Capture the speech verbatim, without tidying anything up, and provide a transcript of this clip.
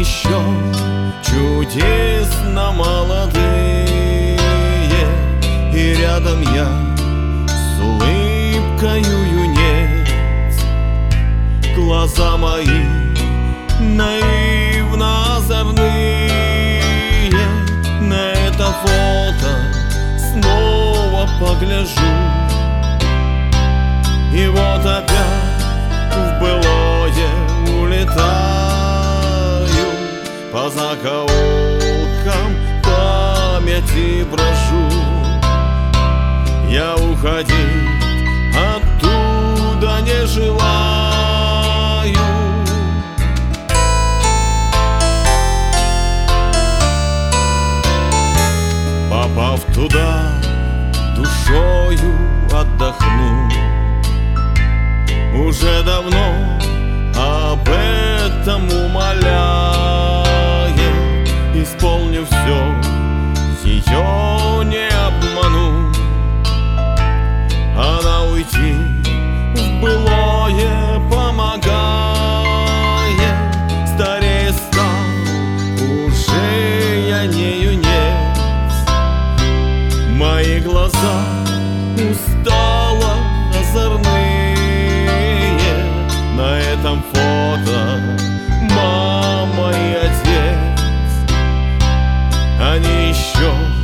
еще чудесно молодые, и рядом я с улыбкою юнец. Глаза мои наивно озорные, на это фото снова погляжу. И вот опять в былое улетаю, по закоулкам памяти брожу. Я уходить оттуда не желаю. Попав туда, душою отдохну. Уже давно об этом умоляя, исполню все, ее не обману. Она уйти в былое помогает, старее стал, уже я не юнец. Мои глаза устало озорные, на этом фото мама и отец. Они еще